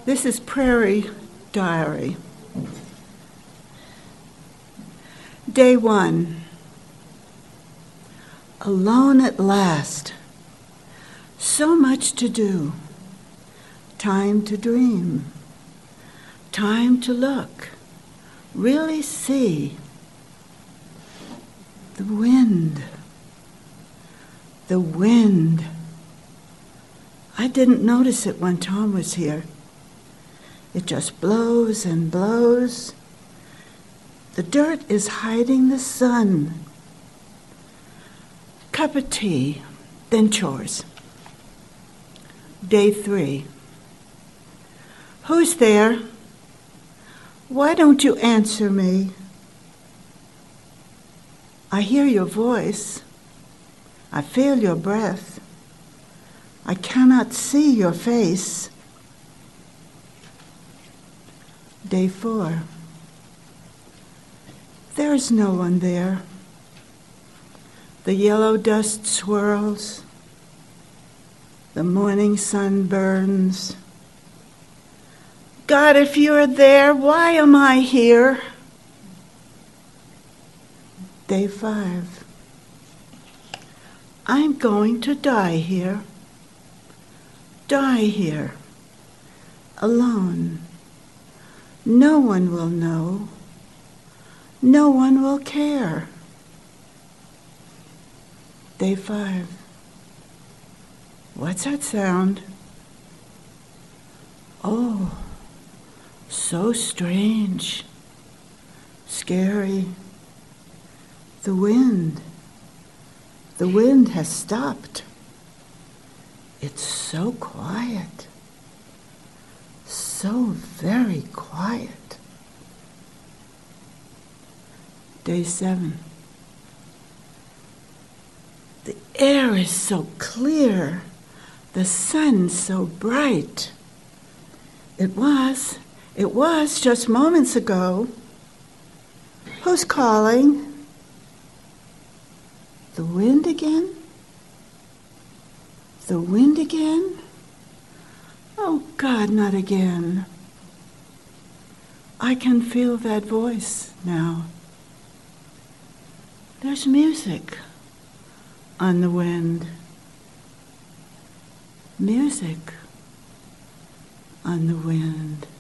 This is Prairie Diary. Day 1. Alone at last. So much to do. Time to dream. Time to look. Really see. The wind. The wind. I didn't notice it when Tom was here. It just blows and blows. The dirt is hiding the sun. Cup of tea, then chores. Day 3. Who's there? Why don't you answer me? I hear your voice. I feel your breath. I cannot see your face. Day 4. There is no one there. The yellow dust swirls. The morning sun burns. God, if you're there, why am I here? Day 5. I'm going to die here. Die here. Alone. No one will know. No one will care. Day 5. What's that sound? Oh, so strange. Scary. The wind. The wind has stopped. It's so quiet. So very quiet. Day 7. The air is so clear. The sun so bright. It was just moments ago. Who's calling? The wind again? The wind again? Oh God, not again. I can feel that voice now. There's music on the wind. Music on the wind.